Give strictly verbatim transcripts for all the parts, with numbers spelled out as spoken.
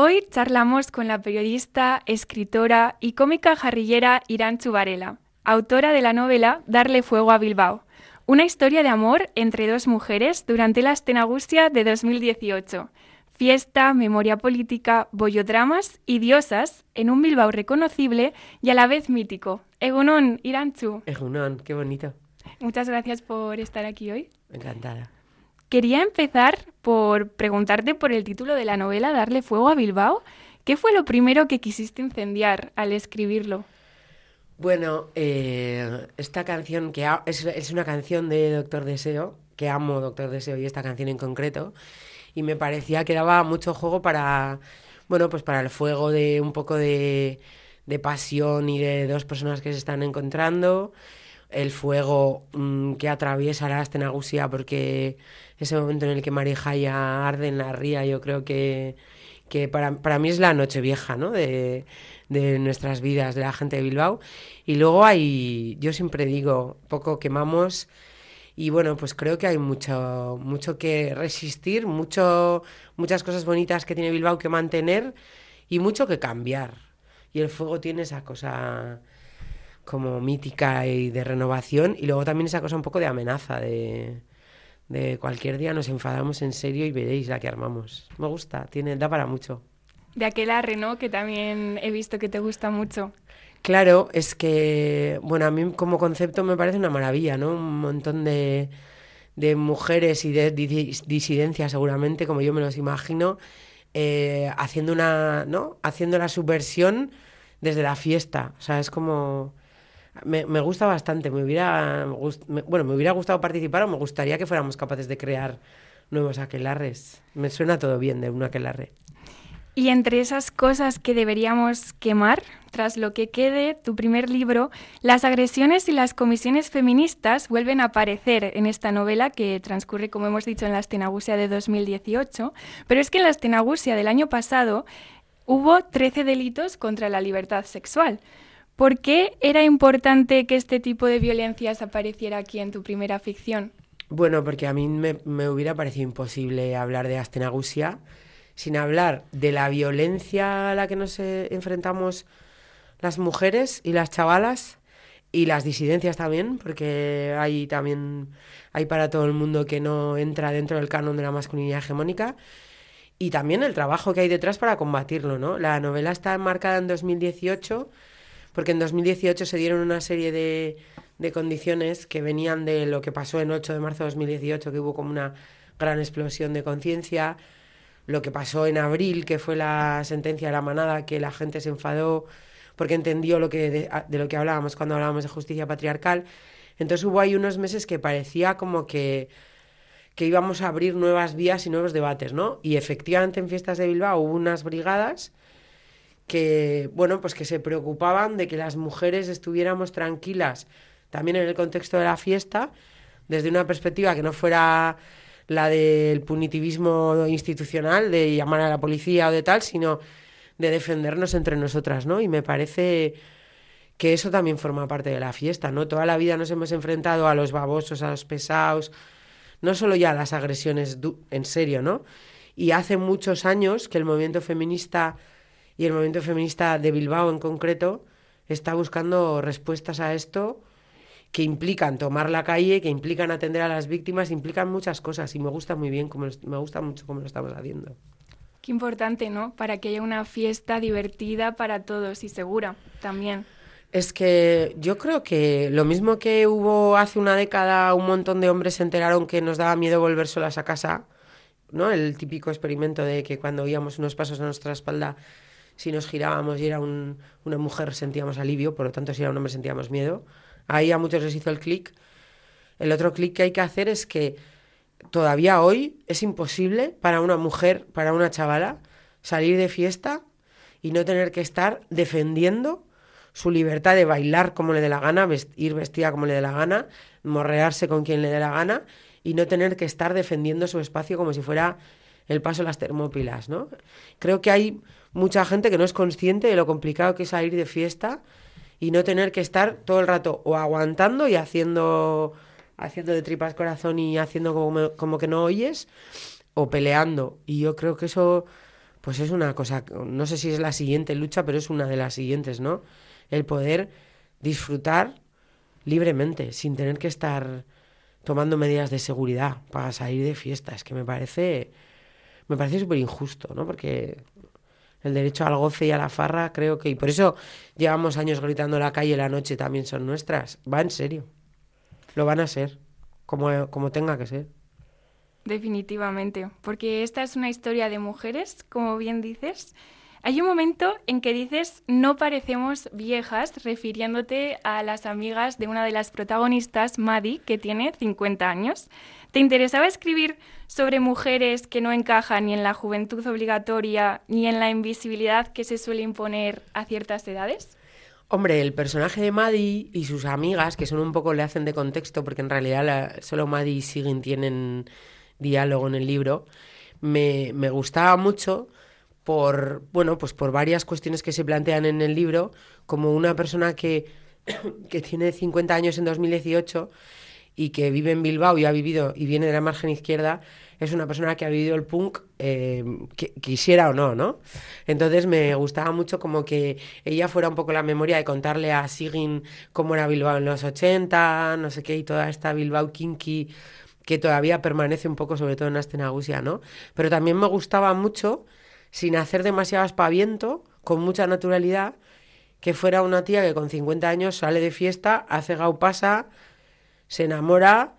Hoy charlamos con la periodista, escritora y cómica jarrillera Irantzu Varela, autora de la novela Darle fuego a Bilbao, una historia de amor entre dos mujeres durante la Astenagusia de dos mil dieciocho. Fiesta, memoria política, bollodramas y diosas en un Bilbao reconocible y a la vez mítico. Egunon, Irantzu. Egunon, qué bonito. Muchas gracias por estar aquí hoy. Encantada. Quería empezar por preguntarte por el título de la novela Darle fuego a Bilbao. ¿Qué fue lo primero que quisiste incendiar al escribirlo? Bueno, eh, esta canción que ha, es, es una canción de Doctor Deseo, que amo Doctor Deseo y esta canción en concreto, y me parecía que daba mucho juego para, bueno, pues para el fuego de un poco de, de pasión y de dos personas que se están encontrando, el fuego mmm, que atraviesa la Astenagusia, porque ese momento en el que Marijaya arde en la ría, yo creo que, que para, para mí es la Nochevieja, ¿no? de, de nuestras vidas, de la gente de Bilbao. Y luego hay, yo siempre digo, poco quemamos, y bueno, pues creo que hay mucho, mucho que resistir, mucho, muchas cosas bonitas que tiene Bilbao que mantener y mucho que cambiar. Y el fuego tiene esa cosa como mítica y de renovación, y luego también esa cosa un poco de amenaza, de, de cualquier día nos enfadamos en serio y veréis la que armamos. Me gusta, tiene, da para mucho. De Aquelarre, ¿no? Que también he visto que te gusta mucho. Claro, es que, bueno, a mí como concepto me parece una maravilla, ¿no? Un montón de, de mujeres y de dis- disidencias seguramente, como yo me los imagino, eh, haciendo una, ¿no? Haciendo la subversión desde la fiesta. O sea, es como... Me, me gusta bastante, me hubiera, gust- me, bueno, me hubiera gustado participar, o me gustaría que fuéramos capaces de crear nuevos aquelarres. Me suena todo bien de un aquelarre. Y entre esas cosas que deberíamos quemar, tras lo que quede tu primer libro, las agresiones y las comisiones feministas vuelven a aparecer en esta novela que transcurre, como hemos dicho, en la Astenagusia de dos mil dieciocho, pero es que en la Astenagusia del año pasado hubo trece delitos contra la libertad sexual. ¿Por qué era importante que este tipo de violencias apareciera aquí en tu primera ficción? Bueno, porque a mí me, me hubiera parecido imposible hablar de Astenagusia sin hablar de la violencia a la que nos eh, enfrentamos las mujeres y las chavalas, y las disidencias también, porque hay también hay para todo el mundo que no entra dentro del canon de la masculinidad hegemónica, y también el trabajo que hay detrás para combatirlo, ¿no? La novela está enmarcada en dos mil dieciocho, porque en dos mil dieciocho se dieron una serie de, de condiciones que venían de lo que pasó en ocho de marzo de dos mil dieciocho, que hubo como una gran explosión de conciencia, lo que pasó en abril, que fue la sentencia de la manada, que la gente se enfadó porque entendió lo que de, de lo que hablábamos cuando hablábamos de justicia patriarcal. Entonces hubo ahí unos meses que parecía como que, que íbamos a abrir nuevas vías y nuevos debates, ¿no? Y efectivamente en Fiestas de Bilbao hubo unas brigadas que, bueno, pues que se preocupaban de que las mujeres estuviéramos tranquilas también en el contexto de la fiesta, desde una perspectiva que no fuera la del punitivismo institucional, de llamar a la policía o de tal, sino de defendernos entre nosotras, ¿no? Y me parece que eso también forma parte de la fiesta, ¿no? Toda la vida nos hemos enfrentado a los babosos, a los pesados, no solo ya a las agresiones du- en serio, ¿no? Y hace muchos años que el movimiento feminista y el movimiento feminista de Bilbao en concreto está buscando respuestas a esto, que implican tomar la calle, que implican atender a las víctimas, implican muchas cosas, y me gusta muy bien, como me gusta mucho cómo lo estamos haciendo. Qué importante, ¿no? Para que haya una fiesta divertida para todos y segura también. Es que yo creo que lo mismo que hubo hace una década, un montón de hombres se enteraron que nos daba miedo volver solas a casa, ¿no? El típico experimento de que cuando oíamos unos pasos a nuestra espalda, si nos girábamos y era un, una mujer sentíamos alivio, por lo tanto si era un hombre sentíamos miedo. Ahí a muchos les hizo el clic. El otro clic que hay que hacer es que todavía hoy es imposible para una mujer, para una chavala, salir de fiesta y no tener que estar defendiendo su libertad de bailar como le dé la gana, vest- ir vestida como le dé la gana, morrearse con quien le dé la gana, y no tener que estar defendiendo su espacio como si fuera el paso de las Termópilas, ¿no? Creo que hay mucha gente que no es consciente de lo complicado que es salir de fiesta y no tener que estar todo el rato o aguantando y haciendo, haciendo de tripas corazón y haciendo como, como que no oyes, o peleando. Y yo creo que eso pues es una cosa, no sé si es la siguiente lucha, pero es una de las siguientes, ¿no? El poder disfrutar libremente, sin tener que estar tomando medidas de seguridad para salir de fiesta. Es que me parece, me parece súper injusto, ¿no? Porque el derecho al goce y a la farra, creo que... Y por eso llevamos años gritando la calle, la noche también son nuestras. Va en serio. Lo van a ser, como, como tenga que ser. Definitivamente, porque esta es una historia de mujeres, como bien dices. Hay un momento en que dices no parecemos viejas, refiriéndote a las amigas de una de las protagonistas, Maddie, que tiene cincuenta años. ¿Te interesaba escribir sobre mujeres que no encajan ni en la juventud obligatoria ni en la invisibilidad que se suele imponer a ciertas edades? Hombre, el personaje de Maddie y sus amigas, que son un poco, le hacen de contexto, porque en realidad la, solo Maddie y Sigyn tienen diálogo en el libro, me, me gustaba mucho por, bueno, pues por varias cuestiones que se plantean en el libro, como una persona que, que tiene cincuenta años en dos mil dieciocho y que vive en Bilbao y ha vivido y viene de la margen izquierda, es una persona que ha vivido el punk, eh, que, quisiera o no, ¿no? Entonces me gustaba mucho como que ella fuera un poco la memoria de contarle a Sigyn cómo era Bilbao en los ochenta, no sé qué, y toda esta Bilbao kinky que todavía permanece un poco, sobre todo en Astenagusia, ¿no? Pero también me gustaba mucho, sin hacer demasiado aspaviento, con mucha naturalidad, que fuera una tía que con cincuenta años sale de fiesta, hace gaupasa, se enamora,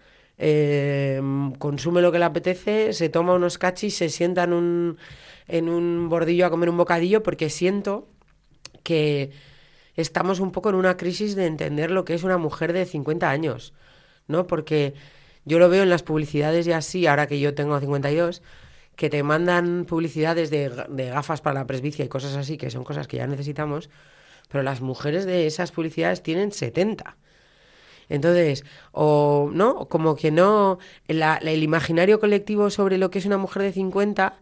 eh, consume lo que le apetece, se toma unos cachis, se sienta en un, en un bordillo a comer un bocadillo, porque siento que estamos un poco en una crisis de entender lo que es una mujer de cincuenta años, ¿no? Porque yo lo veo en las publicidades y así, ahora que yo tengo cincuenta y dos, que te mandan publicidades de, de gafas para la presbicia y cosas así, que son cosas que ya necesitamos, pero las mujeres de esas publicidades tienen setenta. Entonces, o no, como que no, la, la, el imaginario colectivo sobre lo que es una mujer de cincuenta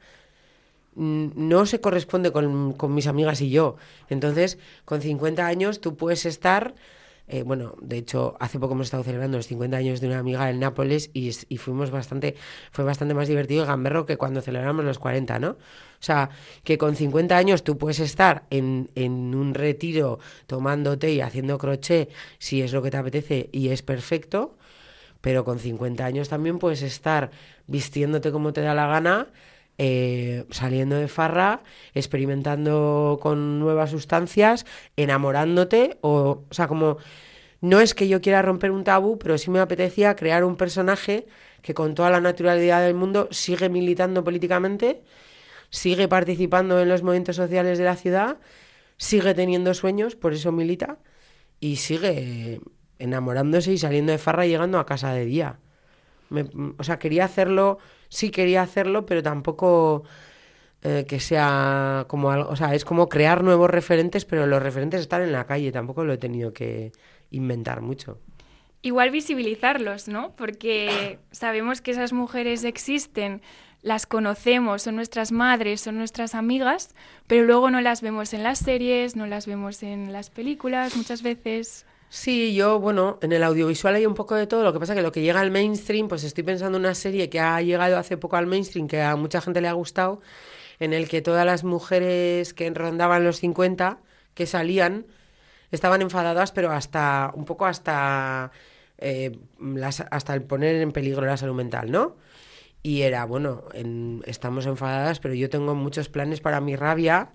no se corresponde con, con mis amigas y yo. Entonces, con cincuenta años tú puedes estar... Eh, bueno, de hecho, hace poco hemos estado celebrando los cincuenta años de una amiga en Nápoles y, y fuimos bastante, fue bastante más divertido y gamberro que cuando celebramos los cuarenta, ¿no? O sea, que con cincuenta años tú puedes estar en, en un retiro tomándote y haciendo crochet si es lo que te apetece y es perfecto, pero con cincuenta años también puedes estar vistiéndote como te da la gana, eh, saliendo de farra, experimentando con nuevas sustancias, enamorándote, o, o sea, como no es que yo quiera romper un tabú, pero sí me apetecía crear un personaje que con toda la naturalidad del mundo sigue militando políticamente, sigue participando en los movimientos sociales de la ciudad, sigue teniendo sueños, por eso milita, y sigue enamorándose y saliendo de farra y llegando a casa de día. Me, o sea, quería hacerlo, sí quería hacerlo, pero tampoco eh, que sea como algo, o sea, es como crear nuevos referentes, pero los referentes están en la calle, tampoco lo he tenido que inventar mucho. Igual visibilizarlos, ¿no? Porque sabemos que esas mujeres existen, las conocemos, son nuestras madres, son nuestras amigas, pero luego no las vemos en las series, no las vemos en las películas muchas veces. Sí, yo, bueno, en el audiovisual hay un poco de todo, lo que pasa que lo que llega al mainstream, pues estoy pensando en una serie que ha llegado hace poco al mainstream, que a mucha gente le ha gustado, en el que todas las mujeres que rondaban los cincuenta, que salían, estaban enfadadas, pero hasta, un poco hasta, eh, las, hasta el poner en peligro la salud mental, ¿no? Y era, bueno, en, estamos enfadadas, pero yo tengo muchos planes para mi rabia,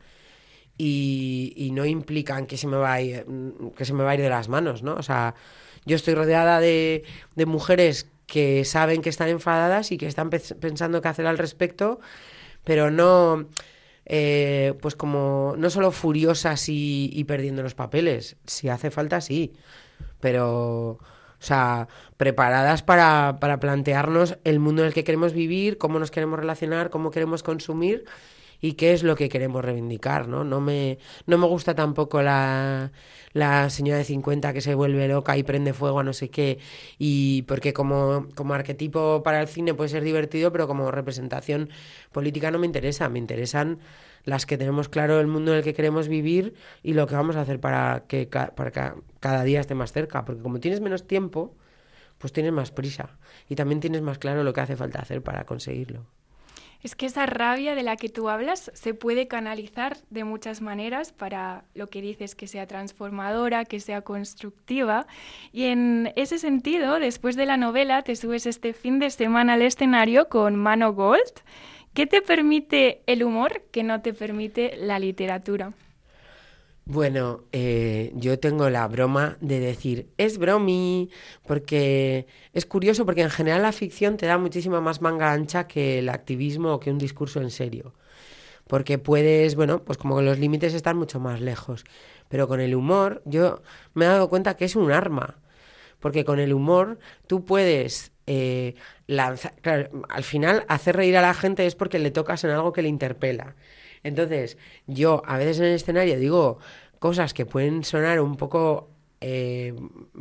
Y, y no implican que se me va a ir, que se me va a ir de las manos, ¿no? O sea, yo estoy rodeada de, de mujeres que saben que están enfadadas y que están pe- pensando qué hacer al respecto, pero no, eh, pues como, no solo furiosas y, y perdiendo los papeles, si hace falta sí, pero... O sea, preparadas para, para plantearnos el mundo en el que queremos vivir, cómo nos queremos relacionar, cómo queremos consumir y qué es lo que queremos reivindicar, ¿no? No me, no me gusta tampoco la, la señora de cincuenta que se vuelve loca y prende fuego a no sé qué, y porque como, como arquetipo para el cine puede ser divertido, pero como representación política no me interesa, me interesan las que tenemos claro el mundo en el que queremos vivir y lo que vamos a hacer para que, para que cada día esté más cerca, porque como tienes menos tiempo, pues tienes más prisa y también tienes más claro lo que hace falta hacer para conseguirlo. Es que esa rabia de la que tú hablas se puede canalizar de muchas maneras para lo que dices, que sea transformadora, que sea constructiva. Y en ese sentido, después de la novela, te subes este fin de semana al escenario con Mano Gold. ¿Qué te permite el humor que no te permite la literatura? Bueno, eh, yo tengo la broma de decir, es bromi, porque es curioso, porque en general la ficción te da muchísima más manga ancha que el activismo o que un discurso en serio. Porque puedes, bueno, pues como que los límites están mucho más lejos. Pero con el humor, yo me he dado cuenta que es un arma. Porque con el humor tú puedes eh, lanzar, claro, al final hacer reír a la gente es porque le tocas en algo que le interpela. Entonces, yo a veces en el escenario digo cosas que pueden sonar un poco eh,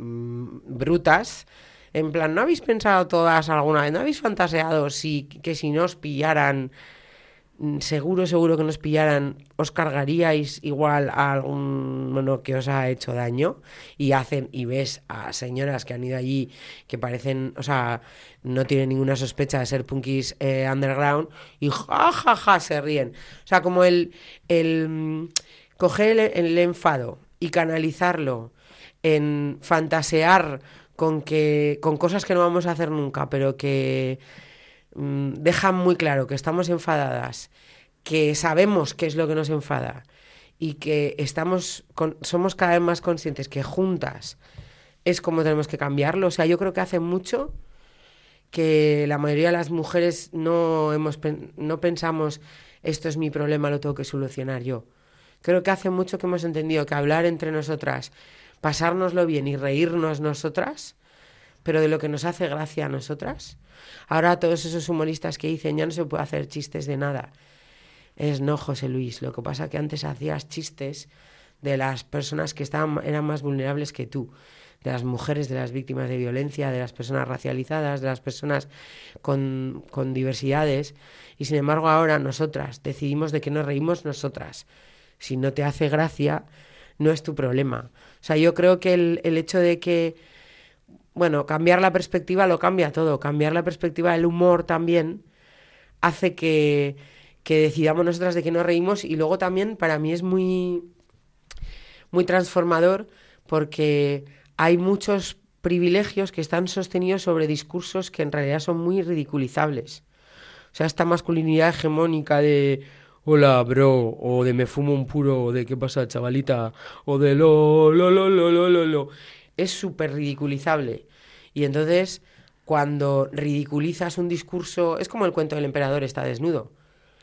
brutas, en plan, ¿no habéis pensado todas alguna vez? ¿No habéis fantaseado si, que si no os pillaran, seguro, seguro que nos pillaran, os cargaríais igual a alguno que os ha hecho daño? Y hacen, y ves a señoras que han ido allí que parecen, o sea, no tienen ninguna sospecha de ser punkis eh, underground y ja, ja, ja, se ríen. O sea, como el, el coger el, el enfado y canalizarlo en fantasear con que con cosas que no vamos a hacer nunca, pero que mmm, dejan muy claro que estamos enfadadas, que sabemos qué es lo que nos enfada y que estamos con, somos cada vez más conscientes que juntas es como tenemos que cambiarlo. O sea, yo creo que hace mucho que la mayoría de las mujeres no hemos no pensamos esto es mi problema, lo tengo que solucionar yo. Creo que hace mucho que hemos entendido que hablar entre nosotras, pasárnoslo bien y reírnos nosotras, pero de lo que nos hace gracia a nosotras. Ahora todos esos humoristas que dicen ya no se puede hacer chistes de nada. Es no, José Luis, lo que pasa es que antes hacías chistes de las personas que estaban, eran más vulnerables que tú, de las mujeres, de las víctimas de violencia, de las personas racializadas, de las personas con, con diversidades, y sin embargo ahora nosotras decidimos de que nos reímos nosotras. Si no te hace gracia, no es tu problema. O sea, yo creo que el, el hecho de que, bueno, cambiar la perspectiva lo cambia todo. Cambiar la perspectiva del humor también hace que, que decidamos nosotras de que nos reímos, y luego también para mí es muy, muy transformador porque hay muchos privilegios que están sostenidos sobre discursos que en realidad son muy ridiculizables. O sea, esta masculinidad hegemónica de hola, bro, o de me fumo un puro, o de qué pasa, chavalita, o de lo, lo, lo, lo, lo, lo, lo. Es súper ridiculizable. Y entonces, cuando ridiculizas un discurso, es como el cuento del emperador está desnudo.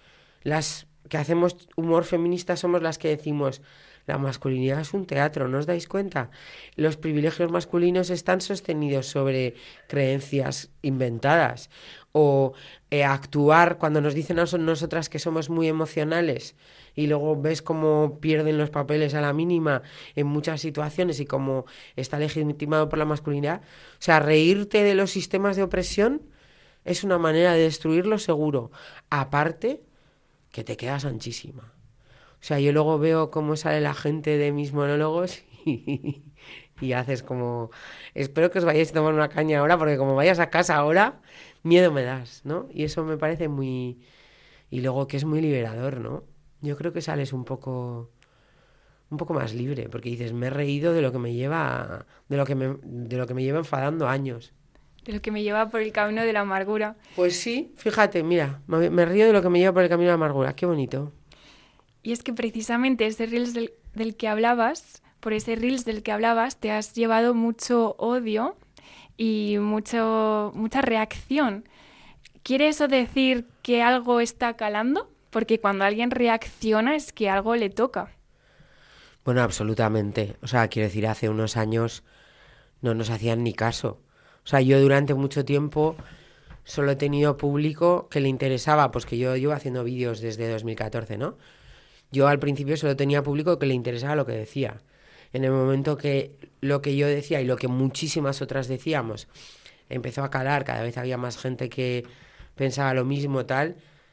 Las que hacemos humor feminista somos las que decimos, la masculinidad es un teatro, ¿no os dais cuenta? Los privilegios masculinos están sostenidos sobre creencias inventadas. O eh, actuar cuando nos dicen a nosotras que somos muy emocionales y luego ves cómo pierden los papeles a la mínima en muchas situaciones y cómo está legitimado por la masculinidad. O sea, reírte de los sistemas de opresión es una manera de destruirlo seguro. Aparte, que te quedas anchísima. O sea, yo luego veo cómo sale la gente de mis monólogos y, y haces como... Espero que os vayáis a tomar una caña ahora, porque como vayas a casa ahora, miedo me das, ¿no? Y eso me parece muy... Y luego que es muy liberador, ¿no? Yo creo que sales un poco... un poco más libre, porque dices, me he reído de lo que me lleva... de lo que me, de lo que me lleva enfadando años. De lo que me lleva por el camino de la amargura. Pues sí, fíjate, mira, me, me río de lo que me lleva por el camino de la amargura. Qué bonito. Y es que precisamente ese Reels del, del que hablabas, por ese Reels del que hablabas, te has llevado mucho odio y mucho, mucha reacción. ¿Quiere eso decir que algo está calando? Porque cuando alguien reacciona es que algo le toca. Bueno, absolutamente. O sea, quiero decir, hace unos años no nos hacían ni caso. O sea, yo durante mucho tiempo solo he tenido público que le interesaba, pues que yo llevo haciendo vídeos desde dos mil catorce, ¿no? Yo al principio solo tenía público que le interesaba lo que decía. En el momento que lo que yo decía y lo que muchísimas otras decíamos empezó a calar, cada vez había más gente que pensaba lo mismo, tal.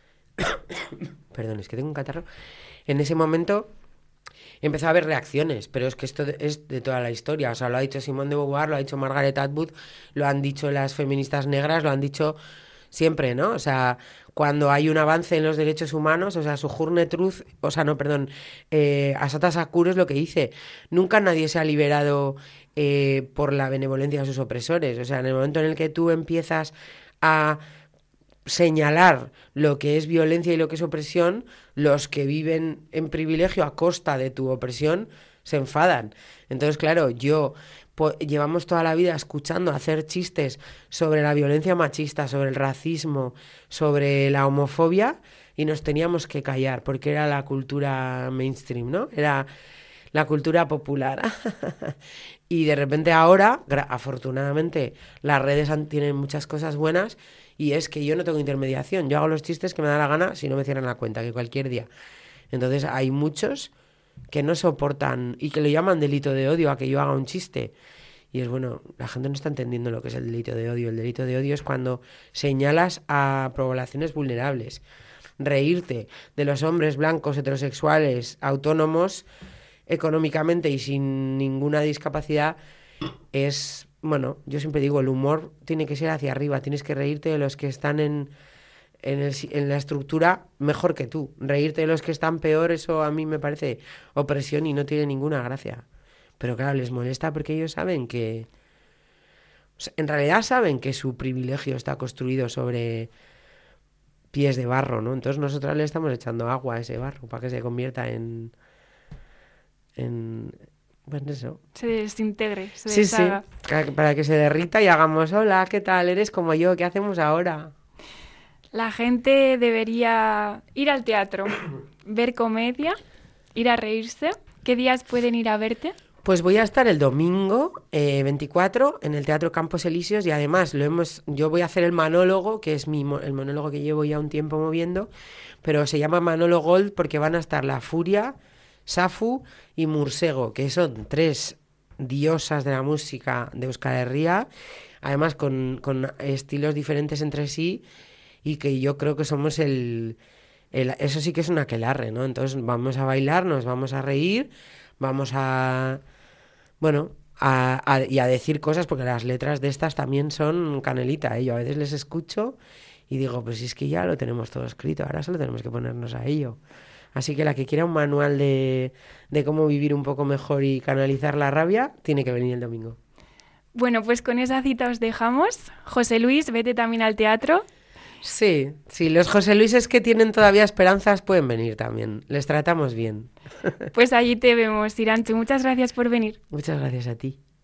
Perdón, es que tengo un catarro. En ese momento empezó a haber reacciones, pero es que esto es de toda la historia. O sea, lo ha dicho Simone de Beauvoir, lo ha dicho Margaret Atwood, lo han dicho las feministas negras, lo han dicho siempre, ¿no? O sea, cuando hay un avance en los derechos humanos, o sea, Sojourner Truth, o sea, no, perdón, eh, Assata Shakur es lo que dice, nunca nadie se ha liberado eh, por la benevolencia de sus opresores. O sea, en el momento en el que tú empiezas a señalar lo que es violencia y lo que es opresión, los que viven en privilegio a costa de tu opresión se enfadan. Entonces, claro, yo... Po- llevamos toda la vida escuchando hacer chistes sobre la violencia machista, sobre el racismo, sobre la homofobia, y nos teníamos que callar porque era la cultura mainstream, ¿no? Era la cultura popular. Y de repente ahora, gra- afortunadamente, las redes han- tienen muchas cosas buenas, y es que yo no tengo intermediación. Yo hago los chistes que me da la gana si no me cierran la cuenta, que cualquier día. Entonces hay muchos que no soportan y que lo llaman delito de odio a que yo haga un chiste. Y es bueno, la gente no está entendiendo lo que es el delito de odio. El delito de odio es cuando señalas a poblaciones vulnerables. Reírte de los hombres blancos, heterosexuales, autónomos, económicamente y sin ninguna discapacidad es, bueno, yo siempre digo, el humor tiene que ser hacia arriba. Tienes que reírte de los que están en... En, el, en la estructura mejor que tú. Reírte de los que están peor, eso a mí me parece opresión y no tiene ninguna gracia. Pero claro, les molesta porque ellos saben que... O sea, en realidad saben que su privilegio está construido sobre pies de barro, ¿no? Entonces nosotros le estamos echando agua a ese barro para que se convierta en... en pues eso. Se desintegre, se Sí, deshaga. sí, para que se derrita y hagamos, hola, ¿qué tal? Eres como yo, ¿qué hacemos ahora? La gente debería ir al teatro, ver comedia, ir a reírse. ¿Qué días pueden ir a verte? Pues voy a estar el domingo eh, veinticuatro en el Teatro Campos Elíseos, y además lo hemos, yo voy a hacer el monólogo, que es mi, mo- el monólogo que llevo ya un tiempo moviendo, pero se llama Manolo Gold porque van a estar La Furia, Safu y Mursego, que son tres diosas de la música de Euskal Herria, además con, con estilos diferentes entre sí, y que yo creo que somos el, el... Eso sí que es un aquelarre, ¿no? Entonces vamos a bailar, nos vamos a reír, vamos a... Bueno, a, a- y a decir cosas, porque las letras de estas también son canelita, ¿eh? Yo a veces les escucho y digo, pues si es que ya lo tenemos todo escrito, ahora solo tenemos que ponernos a ello. Así que la que quiera un manual de, de cómo vivir un poco mejor y canalizar la rabia, tiene que venir el domingo. Bueno, pues con esa cita os dejamos. José Luis, vete también al teatro. Sí, sí, los José Luises que tienen todavía esperanzas pueden venir también. Les tratamos bien. Pues allí te vemos, Irantxu. Muchas gracias por venir. Muchas gracias a ti.